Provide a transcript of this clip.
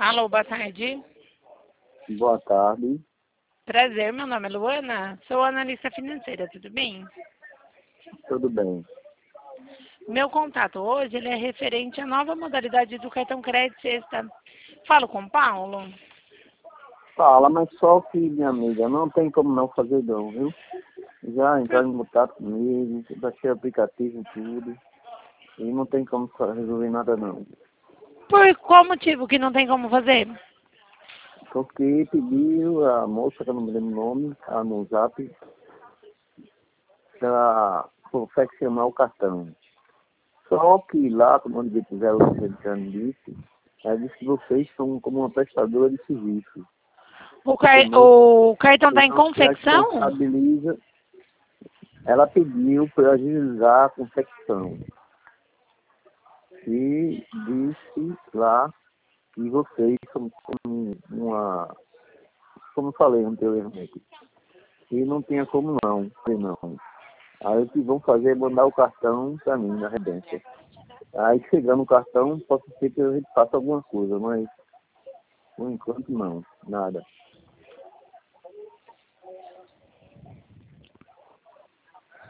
Alô, boa tarde. Boa tarde. Prazer, meu nome é Luana, sou analista financeira, tudo bem? Tudo bem? Meu contato hoje ele é referente à nova modalidade do cartão crédito sexta. Falo com o Paulo? Fala, mas só que, minha amiga, não tem como não fazer não, viu? Já entraram em contato comigo, baixei o aplicativo e tudo, e não tem como resolver nada não. Por qual motivo que não tem como fazer? Porque pediu a moça, que eu não me lembro o nome, no zap, para confeccionar o cartão. Só que lá, como eles fizeram o americano disse, ela disse que vocês são como uma prestadora de serviço. O Entendeu? cartão está em Então, se confecção? responsabiliza. Ela pediu para agilizar a confecção e disse lá que vocês são como como falei anteriormente, que não tinha como não, que não. Aí o que vão fazer é mandar o cartão para mim na redência. Aí chegando o cartão, pode ser que a gente faça alguma coisa, mas por enquanto não, nada.